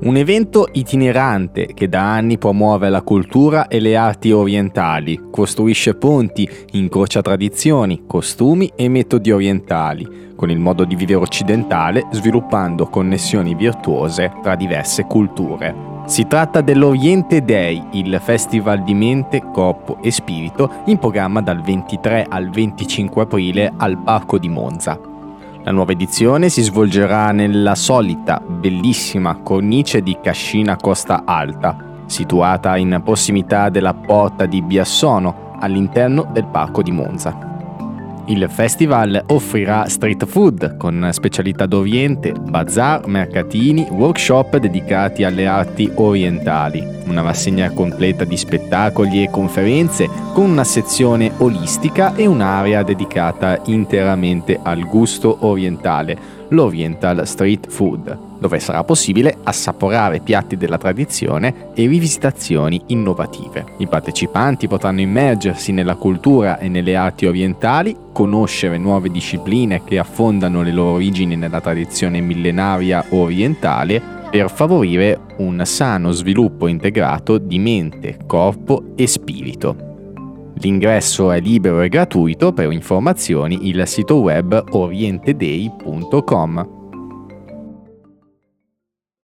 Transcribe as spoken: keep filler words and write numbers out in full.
Un evento itinerante che da anni promuove la cultura e le arti orientali, costruisce ponti, incrocia tradizioni, costumi e metodi orientali, con il modo di vivere occidentale, sviluppando connessioni virtuose tra diverse culture. Si tratta dell'Oriente Day, il festival di mente, corpo e spirito in programma dal ventitré al venticinque aprile al Parco di Monza. La nuova edizione si svolgerà nella solita, bellissima cornice di Cascina Costa Alta, situata in prossimità della porta di Biassono, all'interno del Parco di Monza. Il festival offrirà street food con specialità d'Oriente, bazar, mercatini, workshop dedicati alle arti orientali, una rassegna completa di spettacoli e conferenze con una sezione olistica e un'area dedicata interamente al gusto orientale, l'Oriental Street Food, dove sarà possibile assaporare piatti della tradizione e rivisitazioni innovative. I partecipanti potranno immergersi nella cultura e nelle arti orientali, conoscere nuove discipline che affondano le loro origini nella tradizione millenaria orientale per favorire un sano sviluppo integrato di mente, corpo e spirito. L'ingresso è libero e gratuito. Per informazioni il sito web orienteday punto com.